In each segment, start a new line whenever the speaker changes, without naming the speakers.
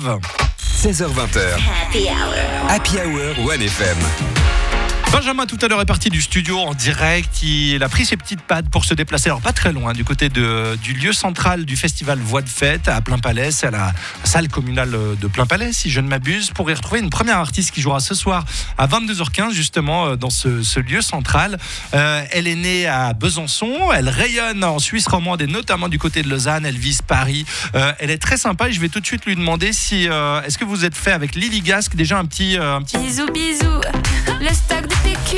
Love. 16h20. Happy Hour 1FM. Benjamin, tout à l'heure, est parti du studio en direct. Il a pris ses petites pattes pour se déplacer, alors pas très loin, du côté du lieu central du festival Voix de Fête à Plainpalais. C'est à la salle communale de Plainpalais, si je ne m'abuse, pour y retrouver une première artiste qui jouera ce soir à 22h15, justement, dans ce lieu central. Elle est née à Besançon. Elle rayonne en Suisse romande et notamment du côté de Lausanne. Elle vise Paris. Elle est très sympa et je vais tout de suite lui demander si est-ce que vous êtes fait avec Lily Gasque déjà un petit...
Bisous, bisous, le stock de PQ,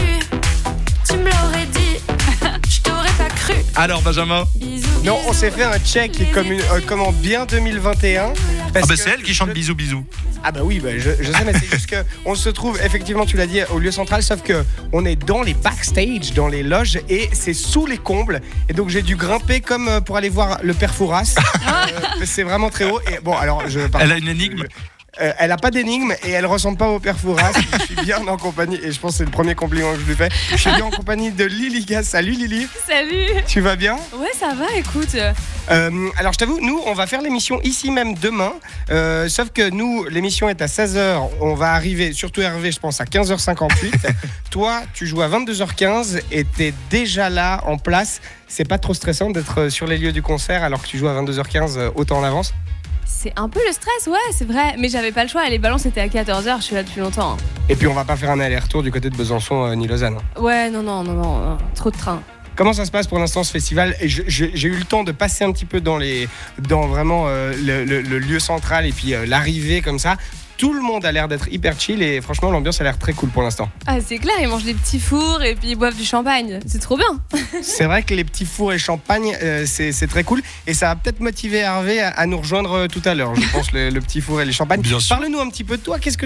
tu me l'aurais dit, je t'aurais pas cru.
Alors Benjamin?
Bisous,
Non, on s'est
bisous,
fait un check comme en bien 2021.
C'est elle qui chante bisous bisous.
Ah bah oui, je sais, mais c'est juste qu'on se trouve, effectivement, tu l'as dit, au lieu central, sauf qu'on est dans les backstage, dans les loges, et c'est sous les combles. Et donc j'ai dû grimper comme pour aller voir le père Fouras. C'est vraiment très haut. Et bon, alors,
Elle a une énigme.
Elle a pas d'énigme et elle ressemble pas au père Fouras. Je suis bien en compagnie, et je pense que c'est le premier compliment que je lui fais. Je suis bien en compagnie de Lily Gasque. Salut Lily.
Salut.
Tu vas bien?
Ouais, ça va, écoute.
Alors je t'avoue, nous on va faire l'émission ici même demain, sauf que nous l'émission est à 16h, on va arriver, surtout Hervé je pense à 15h58. Toi tu joues à 22h15 et t'es déjà là en place. C'est pas trop stressant d'être sur les lieux du concert alors que tu joues à 22h15 autant en avance?
C'est un peu le stress, ouais, c'est vrai. Mais j'avais pas le choix, les balances étaient à 14h, je suis là depuis longtemps.
Et puis on va pas faire un aller-retour du côté de Besançon ni Lausanne.
Ouais, non, trop de train.
Comment ça se passe pour l'instant ce festival? Et j'ai eu le temps de passer un petit peu dans vraiment le lieu central et puis l'arrivée comme ça. Tout le monde a l'air d'être hyper chill et franchement l'ambiance a l'air très cool pour l'instant.
Ah c'est clair, ils mangent des petits fours et puis ils boivent du champagne, c'est trop bien.
C'est vrai que les petits fours et champagne c'est très cool et ça va peut-être motiver Hervé à nous rejoindre tout à l'heure, je pense, le petit four et les champagnes. Parle-nous un petit peu de toi, qu'est-ce que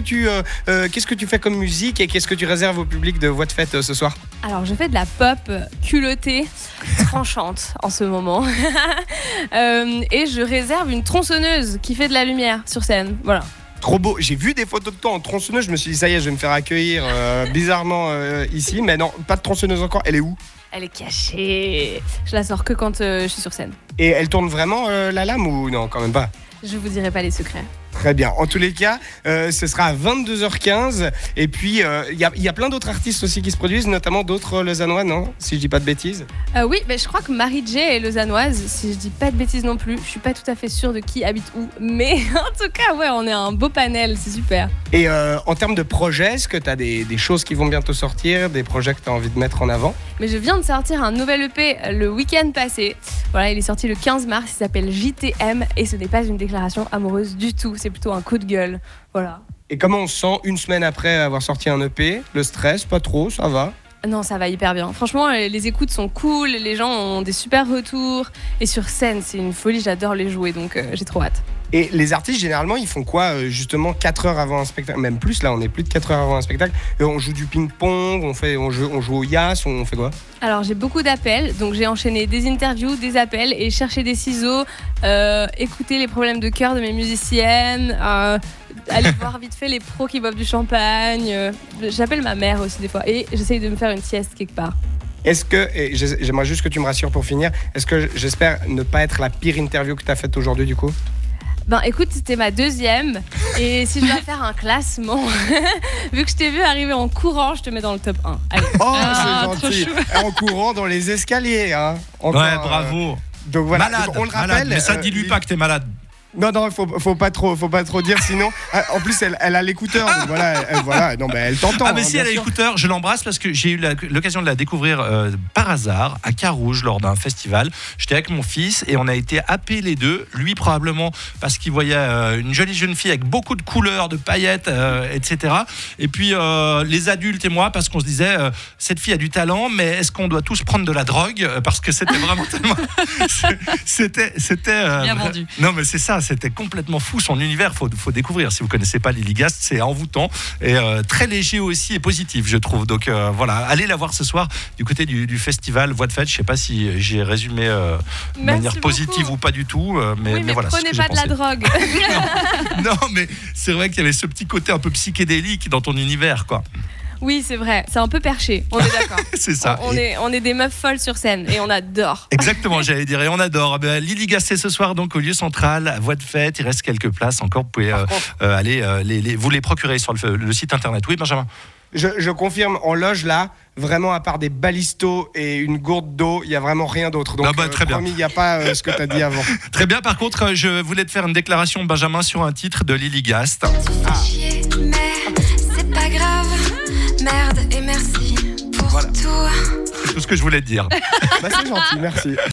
tu fais comme musique et qu'est-ce que tu réserves au public de Voix de Fête ce soir?
Alors je fais de la pop culottée, tranchante en ce moment. Et je réserve une tronçonneuse qui fait de la lumière sur scène, voilà.
Trop beau, j'ai vu des photos de toi en tronçonneuse, je me suis dit ça y est, je vais me faire accueillir bizarrement ici, mais non, pas de tronçonneuse encore, elle est où? Elle
est cachée, je la sors que quand je suis sur scène.
Et elle tourne vraiment la lame ou non, quand même pas?
Je vous dirai pas les secrets.
Très bien. En tous les cas, ce sera à 22h15. Et puis, il y a plein d'autres artistes aussi qui se produisent, notamment d'autres lausannois, non? Si je dis pas de bêtises.
Oui, je crois que Marie J est lausannoise, si je dis pas de bêtises non plus. Je suis pas tout à fait sûre de qui habite où. Mais en tout cas, ouais, on est un beau panel, c'est super.
Et en termes de projets, est-ce que tu as des choses qui vont bientôt sortir, des projets que tu as envie de mettre en avant?
Mais je viens de sortir un nouvel EP le week-end passé. Voilà, il est sorti le 15 mars, il s'appelle JTM et ce n'est pas une déclaration amoureuse du tout. C'est plutôt un coup de gueule, voilà.
Et comment on se sent une semaine après avoir sorti un EP? Le stress, pas trop, ça va?
Non, ça va hyper bien. Franchement, les écoutes sont cool, les gens ont des super retours. Et sur scène, c'est une folie, j'adore les jouer, donc j'ai trop hâte.
Et les artistes, généralement, ils font quoi justement 4 heures avant un spectacle? Même plus, là, on est plus de 4 heures avant un spectacle. Et on joue du ping-pong, on joue au yas, on fait quoi? Alors,
j'ai beaucoup d'appels, donc j'ai enchaîné des interviews, des appels et chercher des ciseaux, écouter les problèmes de cœur de mes musiciennes, aller voir vite fait les pros qui boivent du champagne. J'appelle ma mère aussi des fois et j'essaye de me faire une sieste quelque part.
Est-ce que, et j'aimerais juste que tu me rassures pour finir, est-ce que j'espère ne pas être la pire interview que tu as faite aujourd'hui du coup?
Ben écoute, c'était ma deuxième et si je dois faire un classement, vu que je t'ai vu arriver en courant, je te mets dans le top 1. Allez.
Oh, c'est gentil. En courant dans les escaliers, hein.
Encore, ouais, bravo.
Donc voilà,
malade,
donc on le rappelle.
Malade, mais ça dilue pas que t'es malade.
Non, faut pas trop dire, sinon. En plus, elle a l'écouteur, donc voilà. Non, mais elle t'entend.
Ah, mais si elle a l'écouteur, je l'embrasse parce que j'ai eu l'occasion de la découvrir par hasard à Carouge lors d'un festival. J'étais avec mon fils et on a été happés les deux. Lui, probablement parce qu'il voyait une jolie jeune fille avec beaucoup de couleurs, de paillettes, etc. Et puis les adultes et moi, parce qu'on se disait, cette fille a du talent, mais est-ce qu'on doit tous prendre de la drogue? Parce que c'était vraiment tellement. C'était
bien vendu.
Non, mais c'est ça. C'était complètement fou son univers, faut découvrir. Si vous connaissez pas Lily Gasque, c'est envoûtant et très léger aussi et positif, je trouve. Donc voilà, allez la voir ce soir du côté du festival Voix de Fête. Je sais pas si j'ai résumé de manière positive ou pas du tout, mais voilà.
Prenez pas de la drogue.
non, mais c'est vrai qu'il y avait ce petit côté un peu psychédélique dans ton univers, quoi.
Oui, c'est vrai. C'est un peu perché. On est d'accord.
C'est ça.
On est des meufs folles sur scène et on adore.
Exactement, j'allais dire, et on adore. Lily Gasset ce soir donc au lieu central, à Voie de Fête. Il reste quelques places encore. Vous pouvez aller vous les procurer sur le site internet. Oui, Benjamin.
Je confirme, on loge là, vraiment à part des balistos et une gourde d'eau, il n'y a vraiment rien d'autre. Donc,
très bien.
Promis, il n'y a pas ce que tu as dit avant.
Très bien, par contre, je voulais te faire une déclaration, Benjamin, sur un titre de Lily Gast.
Chier, mais c'est pas grave. Merde et merci pour tout.
C'est tout ce que je voulais te dire.
C'est gentil, merci.